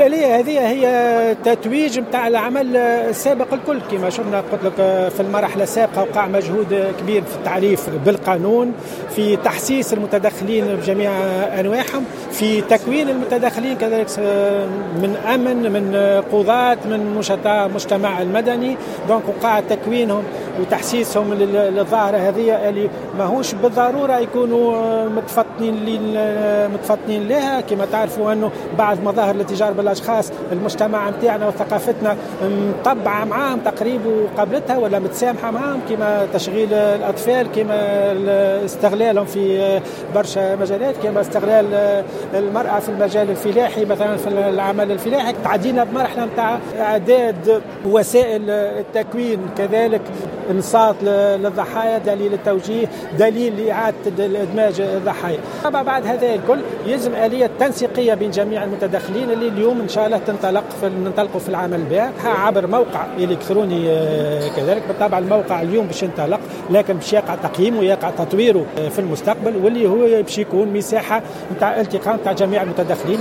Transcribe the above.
الآلية هذه هي تتويج نتاع العمل السابق الكل، كما شفنا قلت لك في المرحلة السابقة وقع مجهود كبير في التعريف بالقانون، في تحسيس المتدخلين بجميع أنواعهم، في تكوين المتدخلين كذلك من أمن، من قضاة، من مجتمع المدني. دونك وقع تكوينهم وتحسيسهم للظاهرة هذه اللي ماهوش بالضرورة يكونوا متفطنين لها. كما تعرفوا أنه بعض مظاهر الاتجار بالأشخاص المجتمع متاعنا وثقافتنا مطبعة معاهم تقريبا وقابلتها ولا متسامحة معاهم، كما تشغيل الأطفال، كما استغلالهم في برشا مجالات، كما استغلال المرأة في المجال الفلاحي مثلا في العمل الفلاحي. تعدينا بمرحلة متاع إعداد وسائل التكوين، كذلك انصات للضحايا، دليل التوجيه، دليل لإعادة إدماج الضحايا. بعد هذا الكل يلزم آلية تنسيقية بين جميع المتدخلين اللي اليوم إن شاء الله ننطلقوا في العمل بها عبر موقع إلكتروني. كذلك بالطبع الموقع اليوم باش ينطلق، لكن باش يقع تقييمه ويقع تطويره في المستقبل، واللي هو باش يكون مساحة نتاع التقاء نتاع جميع المتدخلين.